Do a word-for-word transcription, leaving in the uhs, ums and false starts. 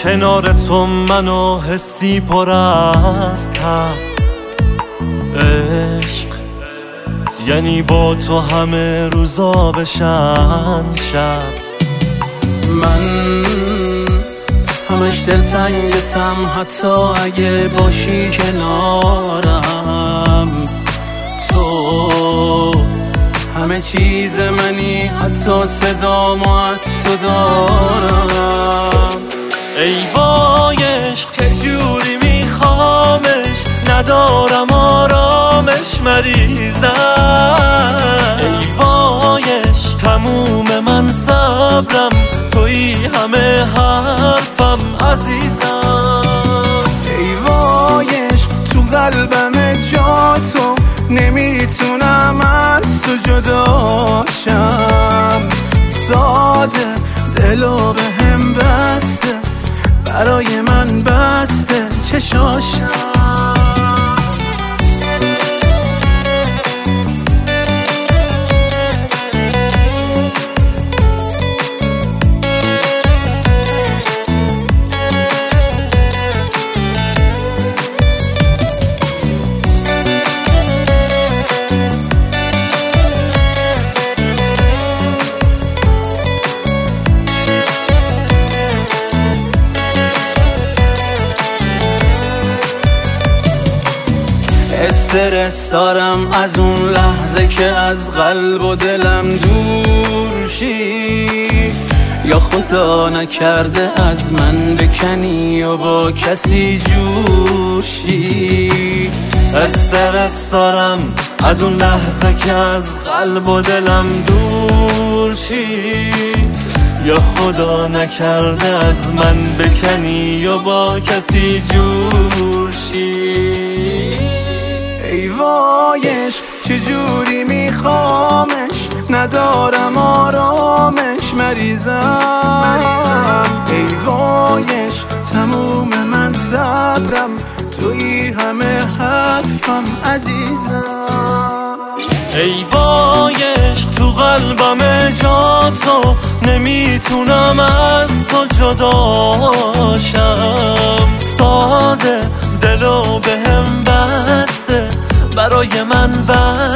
کنار تو منو حسی پر از تب. عشق یعنی با تو همه روزا بشن شب. من همش دلتنگتم حتی اگه باشی کنارم. تو همه چیز منی حتی صدامو از تو دارم. ای وای عشق چجوری میخوامش، ندارم آرامش مریضم. ای وای عشق تموم من صبرم، تویی همه حرفم عزیزم. ای وای عشق تو قلبم جا تو، نمیتونم از تو جداشم. ساده دلو به هم بسته، برای من بسته چشاشم. استرس دارم از اون لحظه که از قلب و دلم دور شی، یا خدا نکرده از من بکنی و با کسی جوشی. استرس دارم از اون لحظه که از قلب و دلم دور شی، یا خدا نکرده از من بکنی و با کسی جور شی. ای وایش چجوری میخوامش، ندارم آرامش مریضم. ای وایش تموم من صبرم، توی همه حرفم عزیزم. ای وایش تو قلبم جا تو، نمیتونم از تو جداشم. ساده دلو به هم بسته، برای من بسته